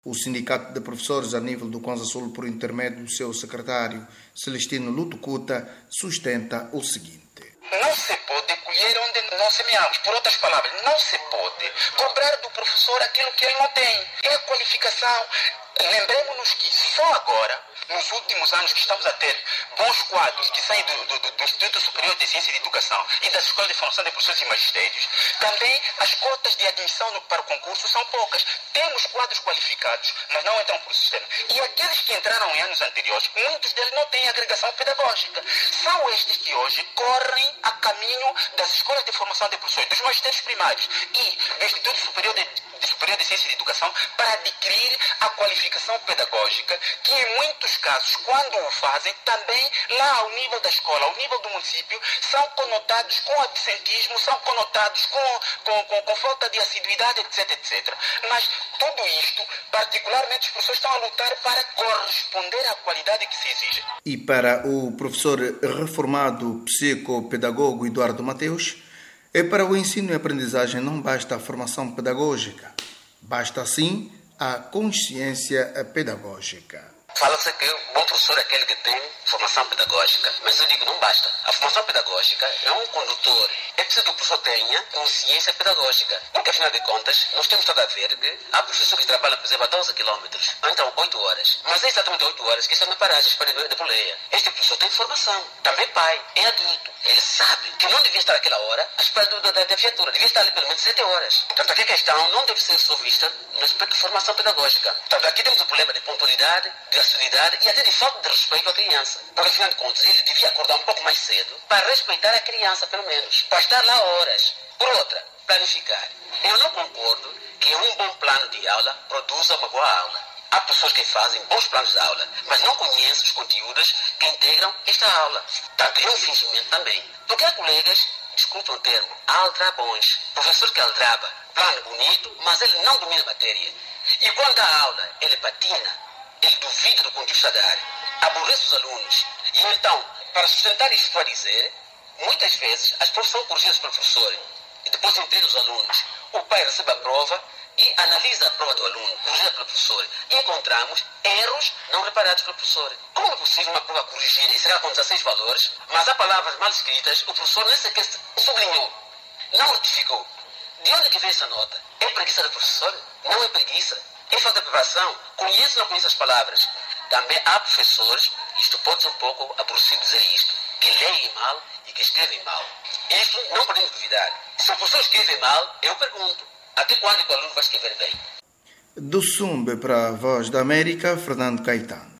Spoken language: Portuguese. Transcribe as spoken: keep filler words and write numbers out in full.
O Sindicato de Professores a nível do Kwanza Sul, por intermédio do seu secretário Celestino Lutucuta, sustenta o seguinte. Não se pode colher onde não semeamos. Por outras palavras, não se pode cobrar do professor aquilo que ele não tem. É a qualificação. Lembremos-nos que só agora, nos últimos anos que estamos a ter bons quadros que saem do, do, do Instituto Superior de Ciência e de Educação e das Escolas de Formação de Professores e Magistérios, também as cotas de admissão no, para o concurso são poucas. Temos quadros qualificados, mas não entram para o sistema. E aqueles que entraram em anos anteriores, muitos deles não têm agregação pedagógica. São estes que hoje correm a caminho das Escolas de Formação de Professores, dos magistérios primários e do Instituto Superior de, de, Superior de Ciência e de Educação para adquirir a qualificação pedagógica, que em muitos casos, quando o fazem, também lá ao nível da escola, ao nível do município, são conotados com absentismo, são conotados com, com, com, com falta de assiduidade, etc, etcétera. Mas tudo isto, particularmente os professores estão a lutar para corresponder à qualidade que se exige. E para o professor reformado psicopedagogo Eduardo Mateus, é para o ensino e aprendizagem não basta a formação pedagógica, basta sim a consciência pedagógica. Fala-se que o bom professor é aquele que tem formação pedagógica, mas eu digo, não basta. A formação pedagógica é um condutor. É preciso que o professor tenha consciência pedagógica, porque afinal de contas, nós temos estado a ver que há professores que trabalham, por exemplo, a doze quilômetros, então oito horas, mas é exatamente oito horas que estão na paragem para de boleia. Este professor tem formação, também pai, é adulto, ele sabe que não devia estar aquela hora à espera da, da, da viatura, devia estar ali pelo menos sete horas. Portanto, aqui a questão não deve ser só vista no aspecto de formação pedagógica. Portanto, aqui temos o problema de pontualidade, de assiduidade e até de falta de respeito à criança. Porque, afinal de contas, ele devia acordar um pouco mais cedo para respeitar a criança, pelo menos, para estar lá horas. Por outra, planificar. Eu não concordo que um bom plano de aula produza uma boa aula. Há pessoas que fazem bons planos de aula, mas não conhecem os conteúdos que integram esta aula. Portanto, é um fingimento também. Porque há colegas, desculpa o termo, aldrabões. Professor que aldraba, plano bonito, mas ele não domina a matéria. E quando dá aula, ele patina. Ele duvida do conteúdo a dar, aborrece os alunos. E então, para sustentar isto a dizer, muitas vezes as provas são corrigidas pelo professor e depois entrega os alunos. O pai recebe a prova e analisa a prova do aluno, corrigida pelo professor. E encontramos erros não reparados pelo professor. Como é possível uma prova corrigida e será com dezesseis valores, mas há palavras mal escritas, o professor nem sequer sublinhou, não notificou? De onde que vem essa nota? É preguiça do professor? Não é preguiça. É falta de preparação. Conhece ou não conhece as palavras? Também há professores, isto pode ser um pouco aborrecido dizer isto, que leem mal e que escrevem mal. Isto não podemos duvidar. Se o professor escreve mal, eu pergunto, até quando o aluno vai escrever bem? Do Sumbe para a Voz da América, Fernando Caetano.